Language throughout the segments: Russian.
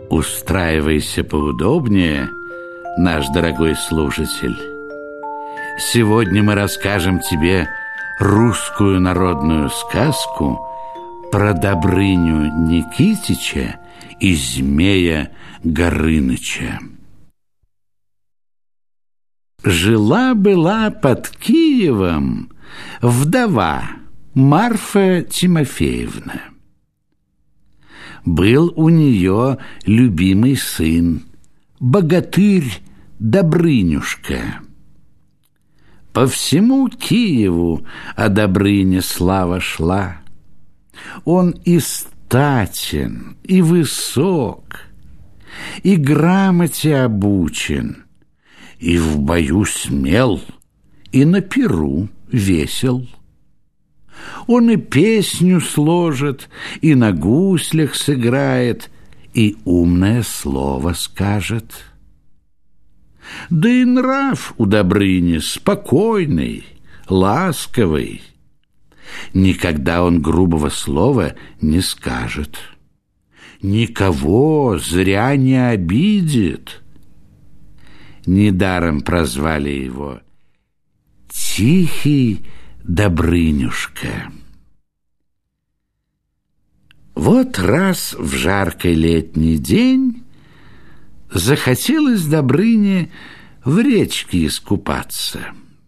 Устраивайся поудобнее, наш дорогой слушатель. Сегодня мы расскажем тебе русскую народную сказку про Добрыню Никитича и змея Горыныча. Жила-была под Киевом вдова Марфа Тимофеевна. Был у нее любимый сын, богатырь Добрынюшка. По всему Киеву о Добрыне слава шла. Он и статен, и высок, и грамоте обучен, и в бою смел, и на пиру весел. Он и песню сложит, и на гуслях сыграет, и умное слово скажет. Да и нрав у Добрыни спокойный, ласковый. Никогда он грубого слова не скажет, никого зря не обидит. Недаром прозвали его Тихий Добрынюшка. Вот раз в жаркий летний день захотелось Добрыне в речке искупаться.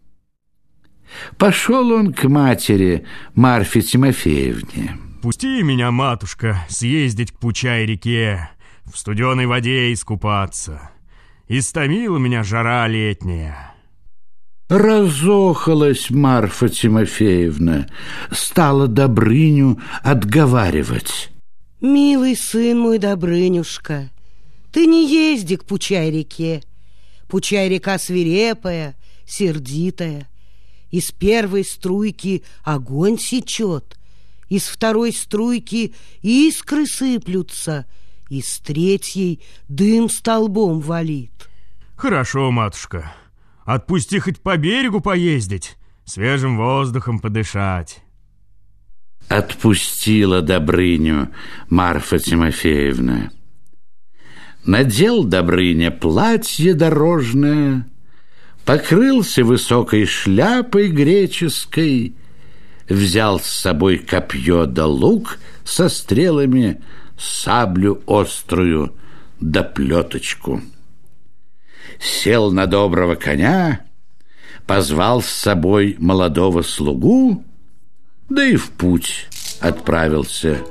Пошел он к матери Марфе Тимофеевне. «Пусти меня, матушка, съездить к Пучай-реке, в студеной воде искупаться. Истомила меня жара летняя». Разохалась Марфа Тимофеевна, стала Добрыню отговаривать. «Милый сын мой Добрынюшка, ты не езди к Пучай-реке. Пучай-река свирепая, сердитая. Из первой струйки огонь сечет, из второй струйки искры сыплются, из третьей дым столбом валит». «Хорошо, матушка, отпусти хоть по берегу поездить, свежим воздухом подышать». Отпустила Добрыню Марфа Тимофеевна. Надел Добрыня платье дорожное, покрылся высокой шляпой греческой, взял с собой копье да лук со стрелами, саблю острую да плеточку. Сел на доброго коня, позвал с собой молодого слугу, да и в путь отправился.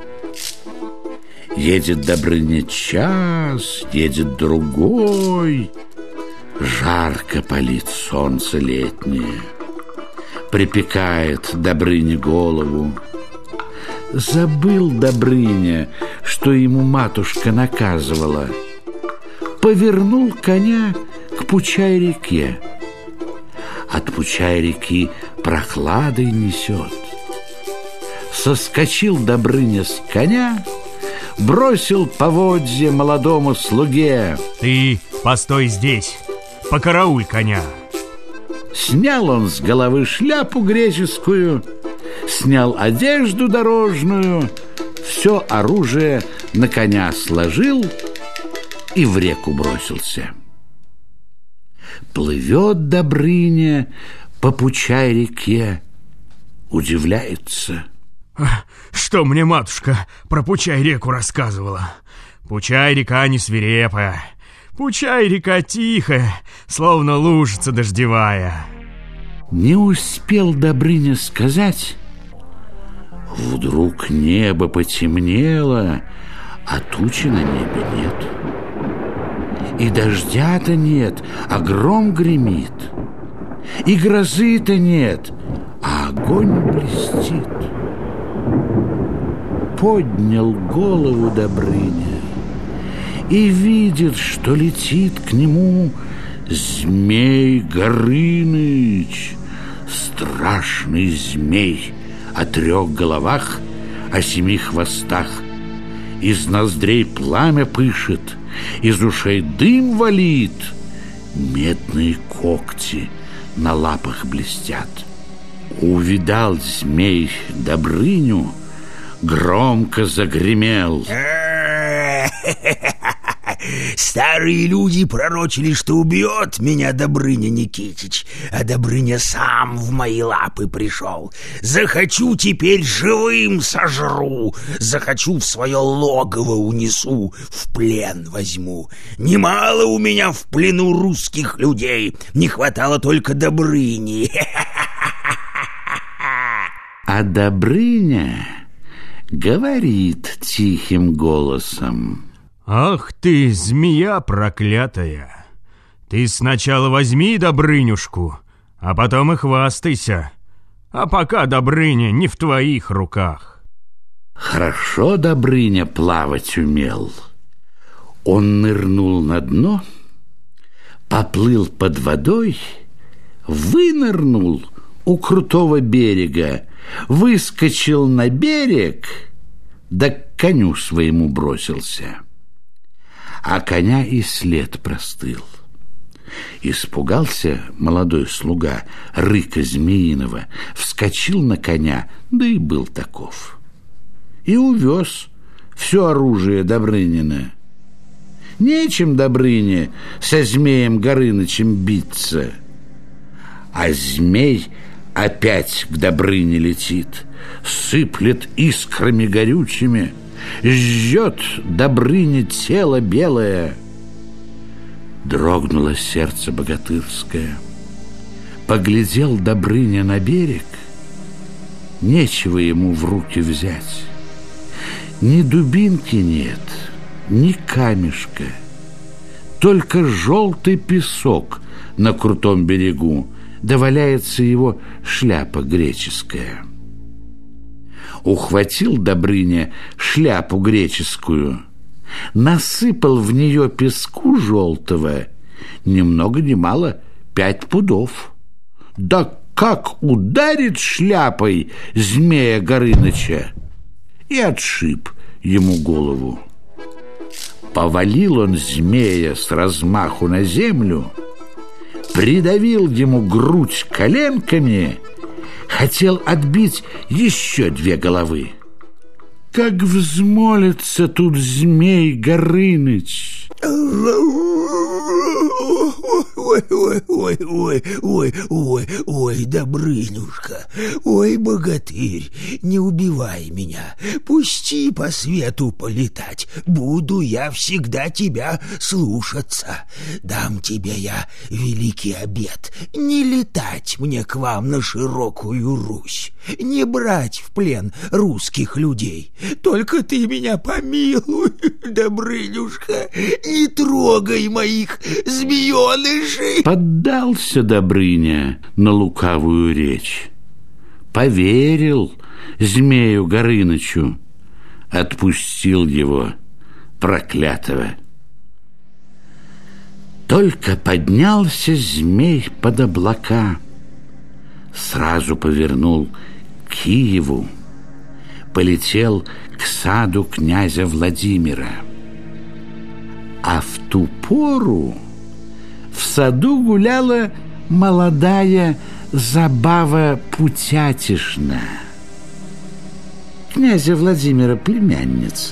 Едет Добрыня час, едет другой, жарко палит солнце летнее, припекает Добрыне голову. Забыл Добрыня, что ему матушка наказывала. Повернул коня к Пучай-реке. От Пучай-реки прохладой несет. Соскочил Добрыня с коня, бросил поводья молодому слуге. «Ты постой здесь, покарауль коня». Снял он с головы шляпу греческую, снял одежду дорожную, все оружие на коня сложил и в реку бросился. Плывет Добрыня по Пучай-реке, удивляется. «Что мне матушка про Пучай-реку рассказывала? Пучай-река не свирепая, Пучай-река тихая, словно лужица дождевая». Не успел Добрыня сказать, вдруг небо потемнело, а тучи на небе нет. И дождя-то нет, а гром гремит. И грозы-то нет, а огонь блестит. Поднял голову Добрыня и видит, что летит к нему змей Горыныч, страшный змей о 3 головах, о 7 хвостах. Из ноздрей пламя пышет, из ушей дым валит, медные когти на лапах блестят. Увидал змей Добрыню, громко загремел. Старые люди пророчили, что убьет меня Добрыня Никитич, а Добрыня сам в мои лапы пришел. Захочу, теперь живым сожру, захочу, в свое логово унесу, в плен возьму. Немало у меня в плену русских людей, не хватало только Добрыни. А Добрыня говорит тихим голосом: «Ах ты, змея проклятая! Ты сначала возьми Добрынюшку, а потом и хвастайся. А пока Добрыня не в твоих руках». Хорошо Добрыня плавать умел. Он нырнул на дно, поплыл под водой, вынырнул у крутого берега, выскочил на берег, да к коню своему бросился. А коня и след простыл. Испугался молодой слуга рыка змеиного, вскочил на коня, да и был таков. И увез все оружие Добрынина. Нечем Добрыне со змеем Горынычем биться. А змей опять к Добрыне летит, сыплет искрами горючими, жжет Добрыне тело белое. Дрогнуло сердце богатырское. Поглядел Добрыня на берег, нечего ему в руки взять. Ни дубинки нет, ни камешка, только желтый песок на крутом берегу, да валяется его шляпа греческая. Ухватил Добрыня шляпу греческую, насыпал в нее песку желтого, ни много ни мало 5 пудов. Да как ударит шляпой змея Горыныча, и отшиб ему голову. Повалил он змея с размаху на землю, придавил ему грудь коленками, хотел отбить еще 2 головы. Как взмолится тут змей Горыныч! Ой, Добрынюшка, ой, богатырь, не убивай меня, пусти по свету полетать, буду я всегда тебя слушаться. Дам тебе я великий обет, не летать мне к вам на широкую Русь, не брать в плен русских людей. Только ты меня помилуй, Добрынюшка, не трогай моих змеенышей. Поддался Добрыня на лукавую речь, поверил змею Горынычу, отпустил его, проклятого. Только поднялся змей под облака, сразу повернул к Киеву, полетел к саду князя Владимира. А в ту пору в саду гуляла молодая Забава Путятишна, князя Владимира племянница.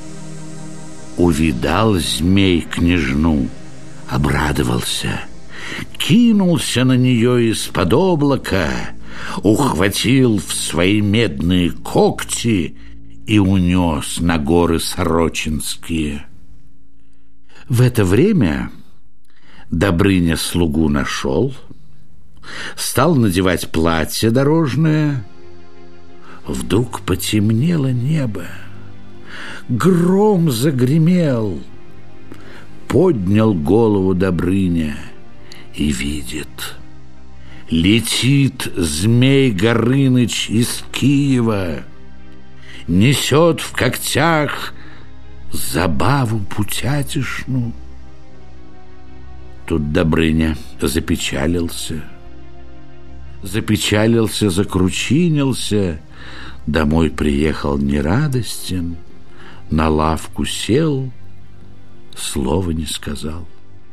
Увидал змей княжну, обрадовался, кинулся на нее из-под облака, ухватил в свои медные когти и унес на горы Сорочинские. В это время Добрыня слугу нашел, стал надевать платье дорожное. Вдруг потемнело небо, гром загремел. Поднял голову Добрыня и видит: летит змей Горыныч из Киева, несет в когтях Забаву Путятишну. Тут Добрыня запечалился, закручинился, домой приехал нерадостен, на лавку сел, слова не сказал.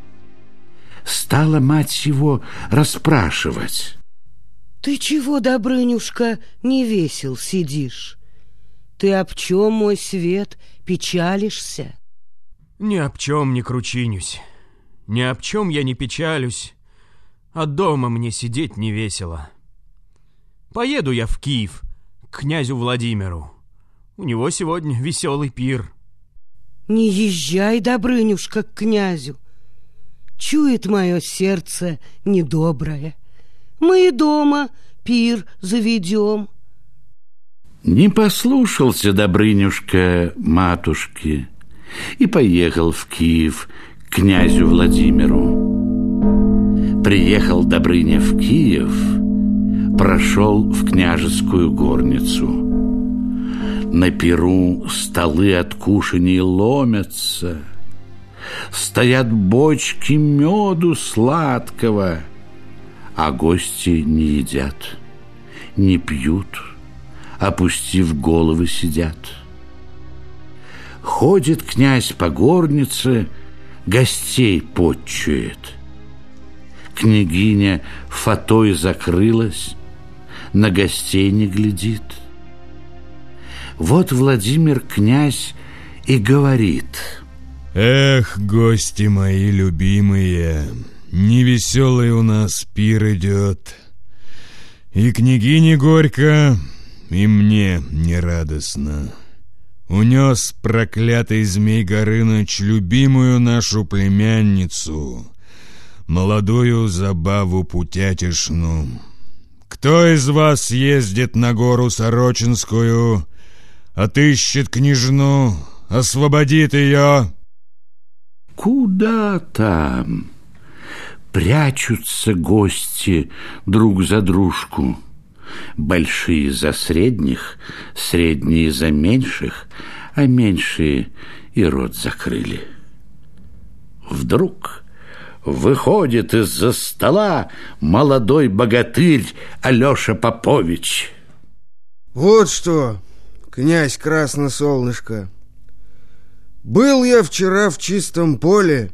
Стала мать его расспрашивать: «Ты чего, Добрынюшка, не весел сидишь? Ты об чем, мой свет, печалишься?» Ни об чем не кручинюсь, ни об чем я не печалюсь, а дома мне сидеть не весело. Поеду я в Киев к князю Владимиру. У него сегодня веселый пир. Не езжай, Добрынюшка, к князю. Чует мое сердце недоброе. Мы и дома пир заведем. Не послушался Добрынюшка матушки и поехал в Киев к князю Владимиру. Приехал Добрыня в Киев, прошел в княжескую горницу. На пиру столы от кушаний ломятся, стоят бочки меду сладкого, а гости не едят, не пьют, опустив головы сидят. Ходит князь по горнице, гостей потчует. Княгиня фатой закрылась, на гостей не глядит. Вот Владимир князь и говорит: «Эх, гости мои любимые, невеселый у нас пир идет. И княгине горько, и мне нерадостно. Унес проклятый Змей Горыныч любимую нашу племянницу, молодую Забаву Путятишну. Кто из вас ездит на гору Сорочинскую, отыщет княжну, освободит ее?» Куда там? Прячутся гости друг за дружку. Большие за средних, средние за меньших, а меньшие и рот закрыли. Вдруг выходит из-за стола молодой богатырь Алеша Попович. «Вот что, князь Красносолнышко, был я вчера в чистом поле,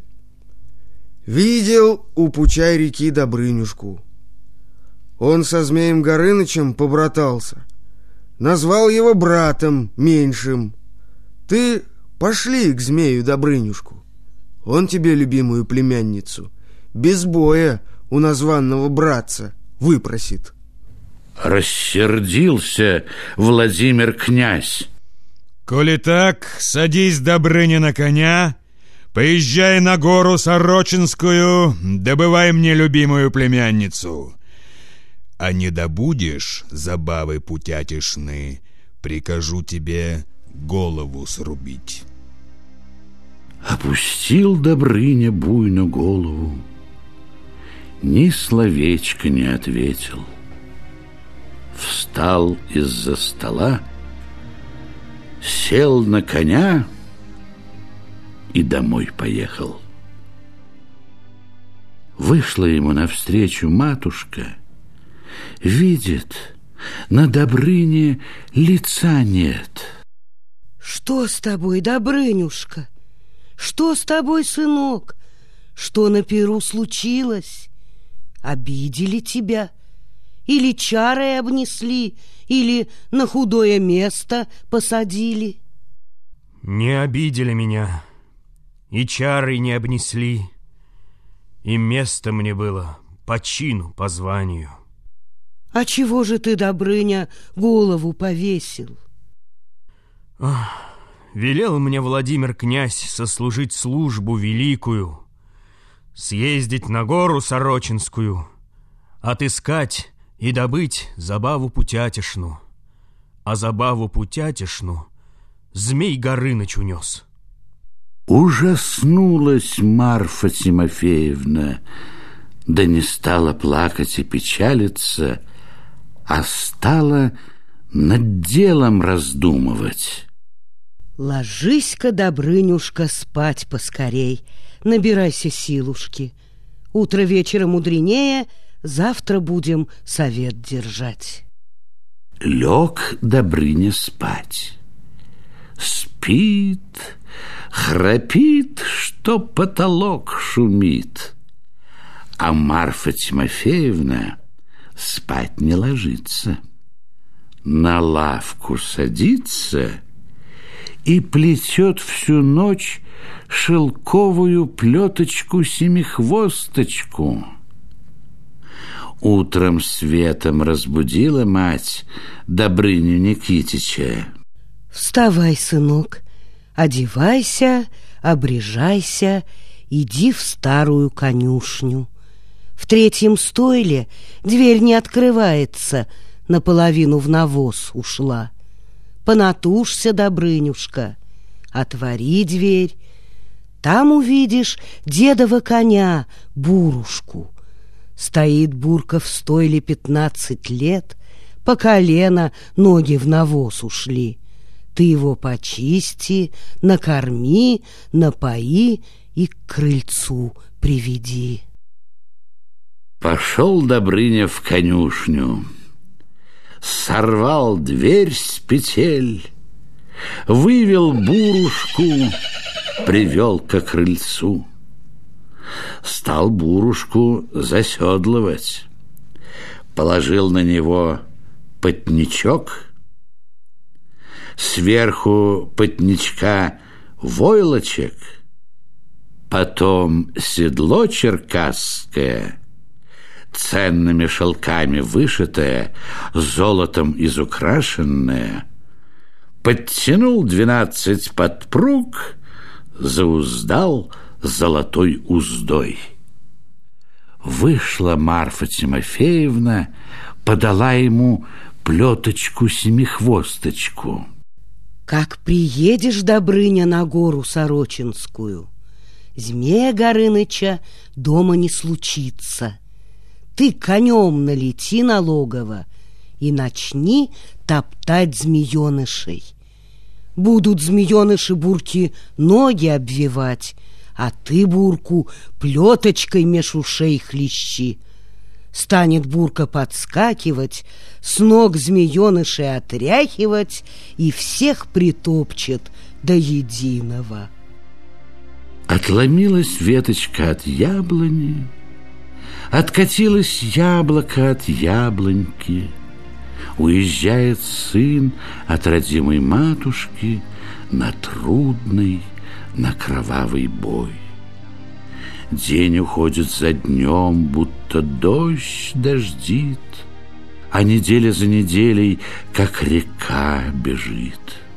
видел у пучай реки Добрынюшку. Он со Змеем Горынычем побратался, назвал его братом меньшим. Ты пошли к Змею Добрынюшку, он тебе любимую племянницу без боя у названного братца выпросит». Рассердился Владимир князь. «Коли так, садись, Добрыня, на коня, поезжай на гору Сорочинскую, добывай мне любимую племянницу. А не добудешь Забавы Путятишны, прикажу тебе голову срубить». Опустил Добрыня буйно голову, ни словечко не ответил. Встал из-за стола, сел на коня и домой поехал. Вышла ему навстречу матушка, видит, на Добрыне лица нет. Что с тобой, Добрынюшка? Что с тобой, сынок? Что на пиру случилось? Обидели тебя? Или чарой обнесли, или на худое место посадили? Не обидели меня, и чары не обнесли, и место мне было по чину, по званию. А чего же ты, Добрыня, голову повесил? Велел мне Владимир князь сослужить службу великую, съездить на гору Сорочинскую, отыскать и добыть Забаву Путятишну. А Забаву Путятишну Змей Горыныч унес. Ужаснулась Марфа Тимофеевна, да не стала плакать и печалиться, а стала над делом раздумывать. Ложись-ка, Добрынюшка, спать поскорей, набирайся силушки. Утро вечера мудренее, завтра будем совет держать. Лег Добрыня спать. Спит, храпит, что потолок шумит. А Марфа Тимофеевна спать не ложится. На лавку садится и плетет всю ночь шелковую плеточку-семихвосточку. Утром светом разбудила мать Добрыню Никитича. Вставай, сынок, одевайся, обрежайся, иди в старую конюшню. В третьем стойле дверь не открывается, наполовину в навоз ушла. Понатужься, Добрынюшка, отвори дверь. Там увидишь дедова коня, Бурушку. Стоит Бурка в стойле 15 лет, по колено ноги в навоз ушли. Ты его почисти, накорми, напои и к крыльцу приведи. Пошел Добрыня в конюшню, сорвал дверь с петель, вывел Бурушку, привел ко крыльцу. Стал Бурушку заседлывать, положил на него потничок, сверху потничка войлочек, потом седло черкасское, ценными шелками вышитое, золотом изукрашенное, подтянул 12 подпруг, зауздал золотой уздой. Вышла Марфа Тимофеевна, подала ему плеточку-семихвосточку. Как приедешь, Добрыня, на гору Сорочинскую, Змея Горыныча дома не случится. Ты конем налети на логово и начни топтать змеенышей. Будут змееныши Бурки ноги обвивать, а ты Бурку плеточкой меж ушей хлещи. Станет Бурка подскакивать, с ног змеенышей отряхивать и всех притопчет до единого. Отломилась веточка от яблони, откатилось яблоко от яблоньки. Уезжает сын от родимой матушки на трудный, на кровавый бой. День уходит за днем, будто дождь дождит, а неделя за неделей, как река, бежит.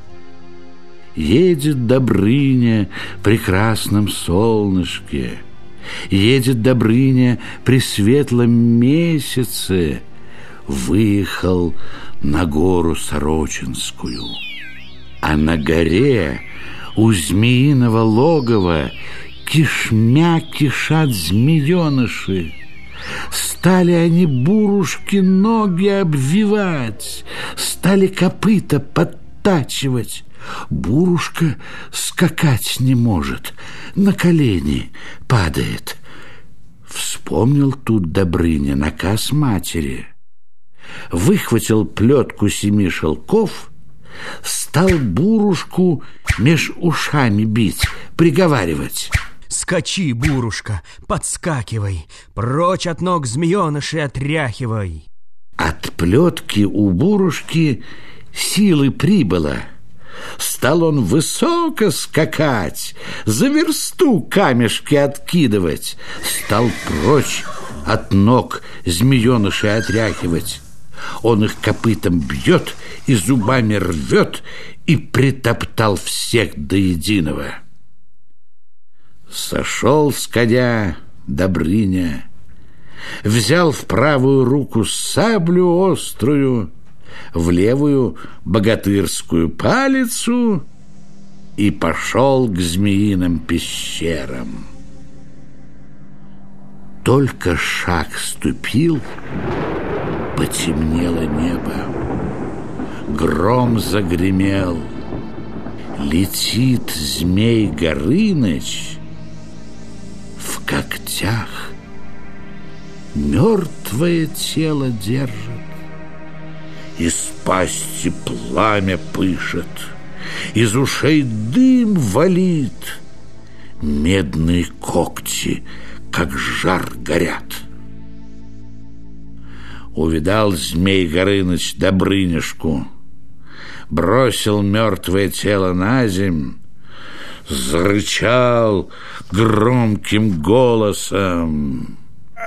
Едет Добрыня при красном солнышке, едет Добрыня при светлом месяце, выехал на гору Сорочинскую. А на горе у змеиного логова кишмя кишат змееныши. Стали они Бурушке ноги обвивать, стали копыта подтачивать. Бурушка скакать не может, на колени падает. Вспомнил тут Добрыня наказ матери. Выхватил плетку 7 шелков, стал Бурушку меж ушами бить, приговаривать: «Скачи, Бурушка, подскакивай, прочь от ног змеенышей отряхивай». От плетки у Бурушки силы прибыло. Стал он высоко скакать, за версту камешки откидывать, стал прочь от ног змеенышей отряхивать. Он их копытом бьет и зубами рвет, и притоптал всех до единого. Сошел с коня Добрыня, взял в правую руку саблю острую, в левую богатырскую палицу и пошел к змеиным пещерам. Только шаг ступил, потемнело небо, гром загремел, летит Змей Горыныч, в когтях мертвое тело держит, из пасти пламя пышет, из ушей дым валит, медные когти, как жар, горят. Увидал Змей Горыныч Добрынюшку, бросил мертвое тело на земь, зарычал громким голосом.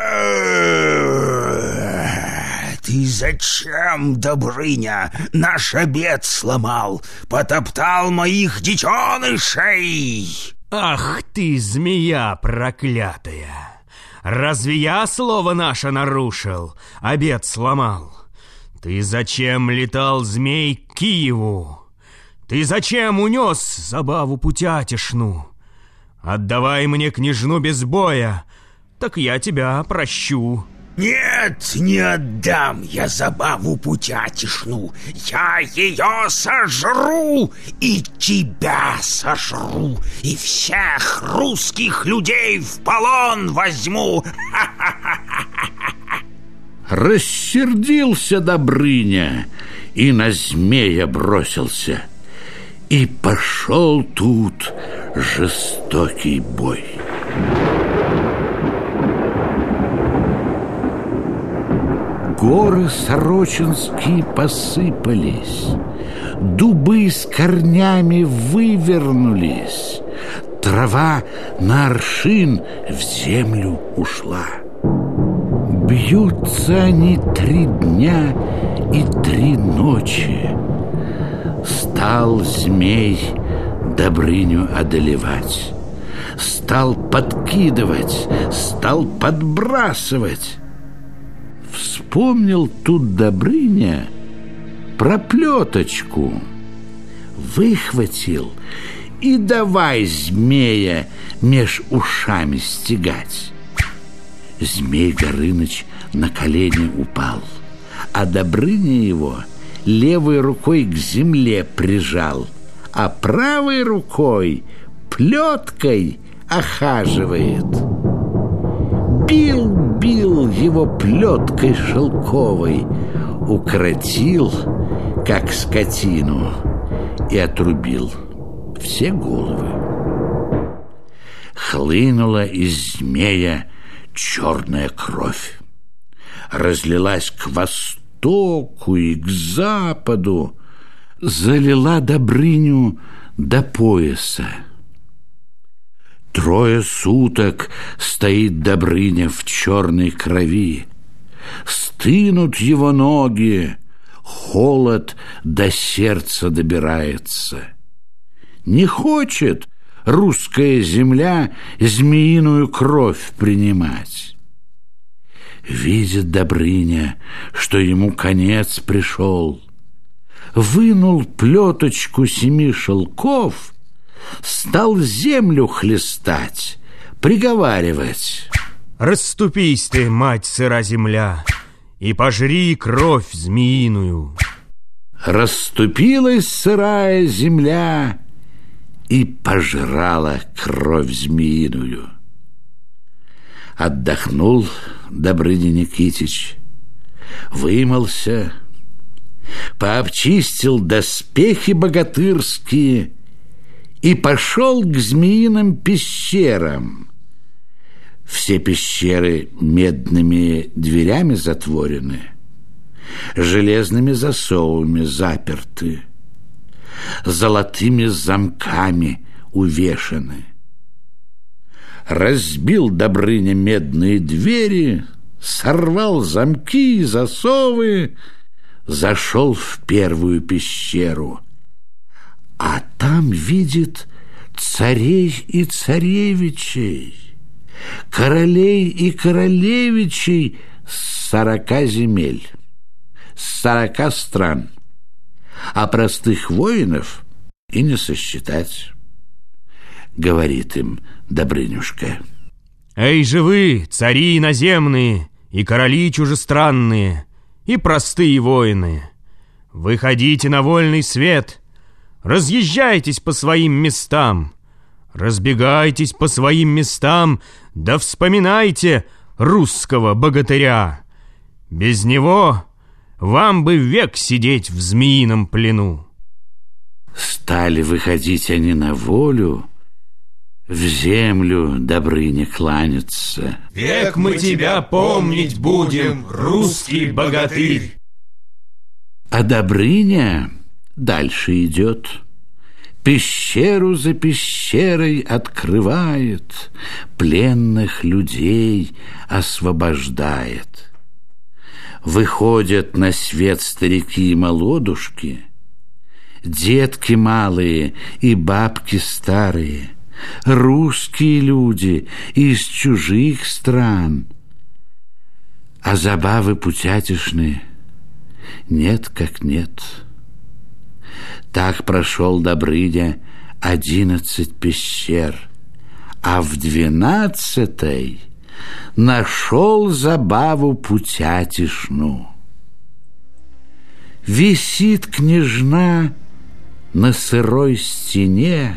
Ты зачем, Добрыня, наш обед сломал? Потоптал моих детенышей? Ах ты, змея проклятая! Разве я слово наше нарушил, обед сломал? Ты зачем летал, змей, к Киеву? Ты зачем унес забаву путятишну? Отдавай мне княжну без боя, так я тебя прощу. Нет, не отдам я забаву путятишну. Я ее сожру, и тебя сожру, и всех русских людей в полон возьму. Рассердился Добрыня и на змея бросился. И пошел тут жестокий бой. Горы сорочинские посыпались, дубы с корнями вывернулись, трава на аршин в землю ушла. Бьются они 3 дня и 3 ночи. Стал змей Добрыню одолевать, стал подкидывать, стал подбрасывать. Вспомнил тут Добрыня про плеточку, выхватил и давай змея меж ушами стегать. Змей Горыныч на колени упал, а Добрыня его левой рукой к земле прижал, а правой рукой плеткой охаживает. Бил его плеткой шелковой, укротил, как скотину, и отрубил все головы. Хлынула из змея черная кровь, разлилась к востоку и к западу, залила Добрыню до пояса. 3 суток стоит Добрыня в черной крови. Стынут его ноги, холод до сердца добирается. Не хочет русская земля змеиную кровь принимать. Видит Добрыня, что ему конец пришел. Вынул плеточку 7 шелков, стал землю хлестать, приговаривать: расступись ты, мать сыра земля, и пожри кровь змеиную. Расступилась сырая земля и пожрала кровь змеиную. Отдохнул Добрыня Никитич, вымылся, пообчистил доспехи богатырские и пошел к змеиным пещерам. Все пещеры медными дверями затворены, железными засовами заперты, золотыми замками увешаны. Разбил Добрыня медные двери, сорвал замки и засовы, зашел в первую пещеру, а там видит царей и царевичей, королей и королевичей с 40 земель, с 40 стран, а простых воинов и не сосчитать. Говорит им Добрынюшка: эй же вы, цари иноземные и короли чужестранные и простые воины, выходите на вольный свет, разъезжайтесь по своим местам, разбегайтесь по своим местам, да вспоминайте русского богатыря. Без него вам бы век сидеть в змеином плену. Стали выходить они на волю, в землю Добрыне кланяться. Век мы тебя помнить будем, русский богатырь. А Добрыня дальше идет, пещеру за пещерой. пещерой открывает, пленных людей освобождает. Выходят на свет старики и молодушки, детки малые и бабки старые, русские люди из чужих стран. А забавы путятишные нет как нет. Так прошел Добрыня 11 пещер, а в 12-й нашел забаву путятишну. Висит княжна на сырой стене,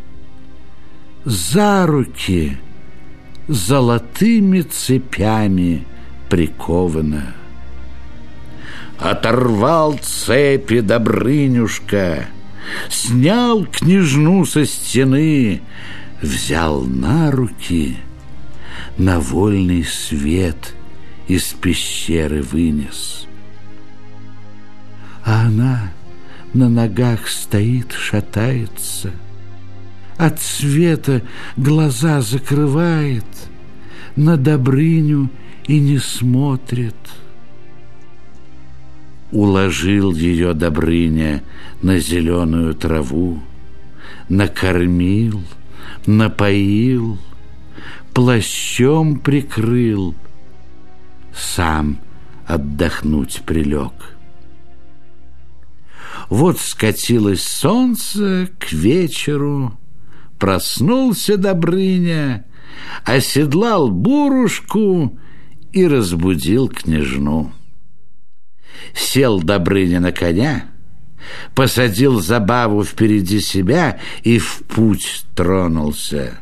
за руки золотыми цепями прикована. Оторвал цепи Добрынюшка, снял княжну со стены, взял на руки, на вольный свет из пещеры вынес. А она на ногах стоит, шатается, от света глаза закрывает, на Добрыню и не смотрит. Уложил ее Добрыня на зеленую траву, накормил, напоил, плащом прикрыл, сам отдохнуть прилег. Вот скатилось солнце к вечеру, проснулся Добрыня, оседлал бурушку и разбудил княжну. Сел Добрыня на коня, посадил забаву впереди себя и в путь тронулся.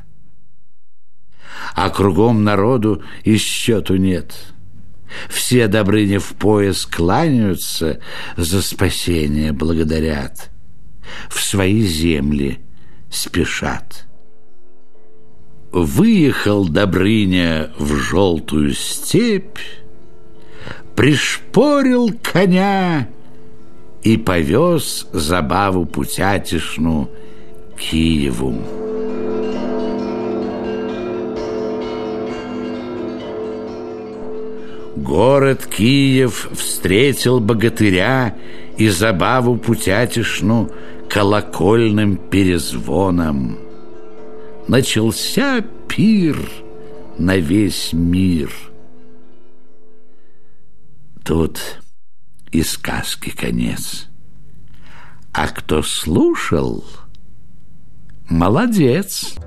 А кругом народу и счету нет. Все Добрыне в пояс кланяются, за спасение благодарят, в свои земли спешат. Выехал Добрыня в желтую степь, пришпорил коня и повез забаву путятишну к Киеву. Город Киев встретил богатыря и забаву путятишну колокольным перезвоном. Начался пир на весь мир. Тут и сказки конец. А кто слушал, молодец.